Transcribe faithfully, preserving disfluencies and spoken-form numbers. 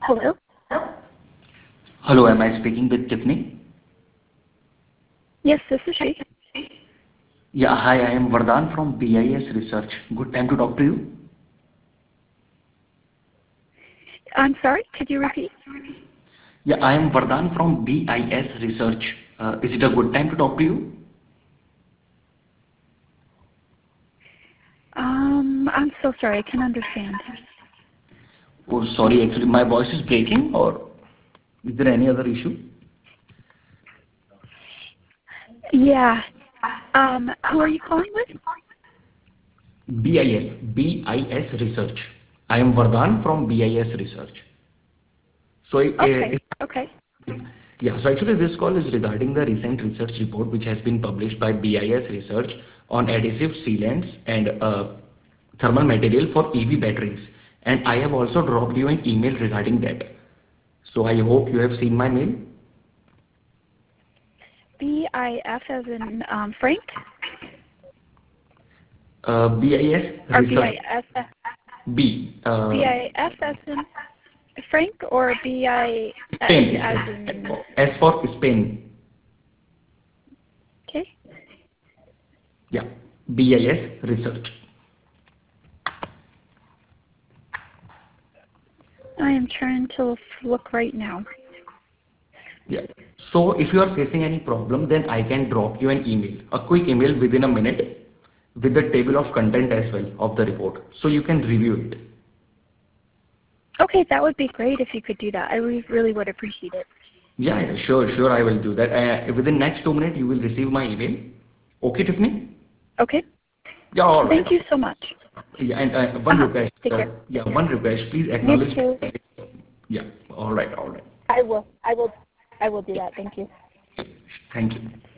Hello? Hello, am I speaking with Tiffany? Yes, this is she. Yeah, hi, I am Vardhan from B I S Research. Good time to talk to you. I'm sorry, could you repeat? Yeah, I am Vardhan from B I S Research. Uh, is it a good time to talk to you? Um, I'm so sorry, I can understand. Oh, sorry, actually, my voice is breaking, or is there any other issue? Yeah. Um, who are you calling with? B I S, B I S Research. I am Vardhan from B I S Research. So, uh, Okay, okay. yeah, so actually this call is regarding the recent research report which has been published by B I S Research on adhesive sealants and uh, thermal material for E V batteries. And I have also dropped you an email regarding that. So I hope you have seen my mail. B I F as in um, Frank? Uh, B I S Or Research. B I S, B. Uh, B I F as in Frank, or B I S Spain. as Spain. S in... for, S for Spain. Okay. Yeah. B I S Research. I am trying to look right now. Yeah. So if you are facing any problem, then I can drop you an email, a quick email within a minute with the table of content as well of the report. So you can review it. Okay, that would be great if you could do that. I re- really would appreciate it. Yeah, yeah, sure, sure, I will do that. Uh, within next two minutes, you will receive my email. Okay, Tiffany? Okay. Yeah, all right. Thank you so much. Yeah, and uh, one Uh-huh. request. Take Uh, care. yeah, one request. Please You acknowledge. too. Yeah, all right, all right. I will. I will. I will do that. Thank you. Thank you.